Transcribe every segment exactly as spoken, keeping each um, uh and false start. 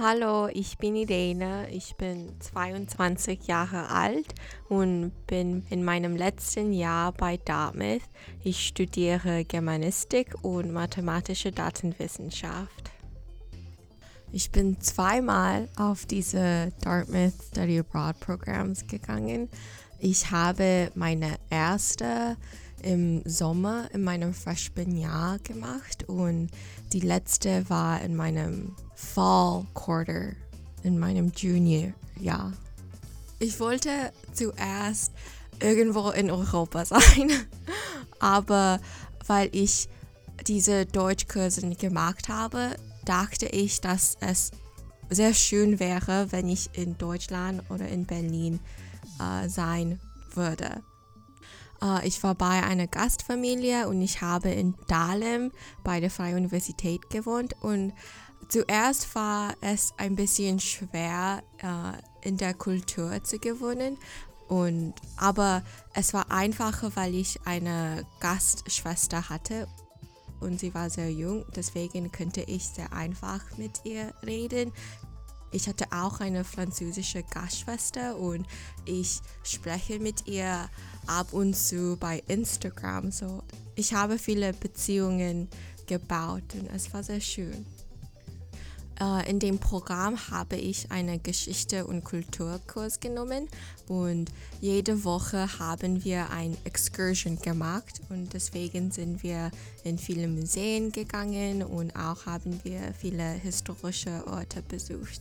Hallo, ich bin Irene. Ich bin zweiundzwanzig Jahre alt und bin in meinem letzten Jahr bei Dartmouth. Ich studiere Germanistik und mathematische Datenwissenschaft. Ich bin zweimal auf diese Dartmouth Study Abroad Programs gegangen. Ich habe meine erste im Sommer in meinem Freshman-Jahr gemacht und die letzte war in meinem Fall Quarter in meinem Junior-Jahr. Ich wollte zuerst irgendwo in Europa sein, aber weil ich diese Deutschkurse gemacht habe, dachte ich, dass es sehr schön wäre, wenn ich in Deutschland oder in Berlin äh, sein würde. Äh, ich war bei einer Gastfamilie und ich habe in Dahlem bei der Freien Universität gewohnt und zuerst war es ein bisschen schwer, äh, in der Kultur zu gewöhnen, und, aber es war einfacher, weil ich eine Gastschwester hatte und sie war sehr jung, deswegen konnte ich sehr einfach mit ihr reden. Ich hatte auch eine französische Gastschwester und ich spreche mit ihr ab und zu bei Instagram. So, ich habe viele Beziehungen gebaut und es war sehr schön. Uh, in dem Programm habe ich einen Geschichte- und Kulturkurs genommen und jede Woche haben wir ein Excursion gemacht und deswegen sind wir in viele Museen gegangen und auch haben wir viele historische Orte besucht.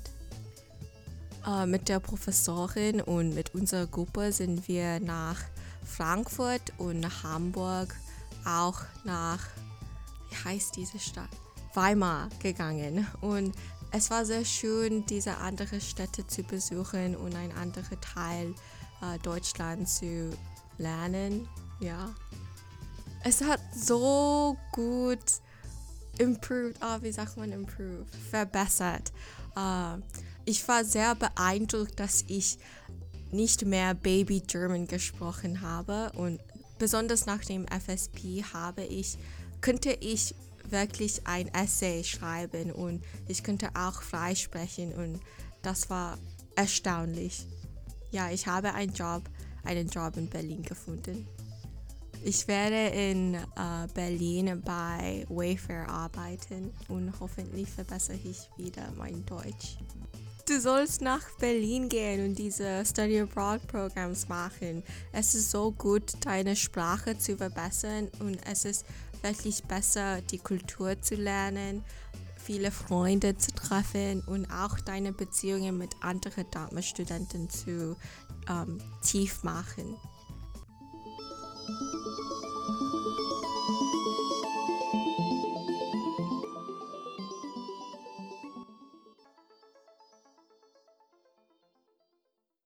Uh, mit der Professorin und mit unserer Gruppe sind wir nach Frankfurt und nach Hamburg, auch nach, wie heißt diese Stadt? Weimar gegangen und es war sehr schön, diese andere Städte zu besuchen und ein anderer Teil äh, Deutschlands zu lernen. Ja, es hat so gut improved, oh, wie sagt man improved, verbessert. Äh, ich war sehr beeindruckt, dass ich nicht mehr Baby German gesprochen habe und besonders nach dem F S P habe ich, könnte ich wirklich ein Essay schreiben und ich könnte auch frei sprechen und das war erstaunlich. Ja, ich habe einen Job, einen Job in Berlin gefunden. Ich werde in äh, Berlin bei Wayfair arbeiten und hoffentlich verbessere ich wieder mein Deutsch. Du sollst nach Berlin gehen und diese Study Abroad Programs machen. Es ist so gut, deine Sprache zu verbessern und es ist wirklich besser, die Kultur zu lernen, viele Freunde zu treffen und auch deine Beziehungen mit anderen Dartmouth-Studenten zu ähm, tief machen.